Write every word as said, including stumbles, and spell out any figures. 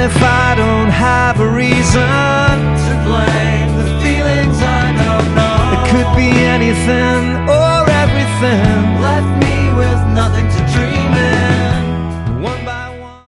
if I don't have a reason to blame the feelings I don't know? It could be anything or everything. Let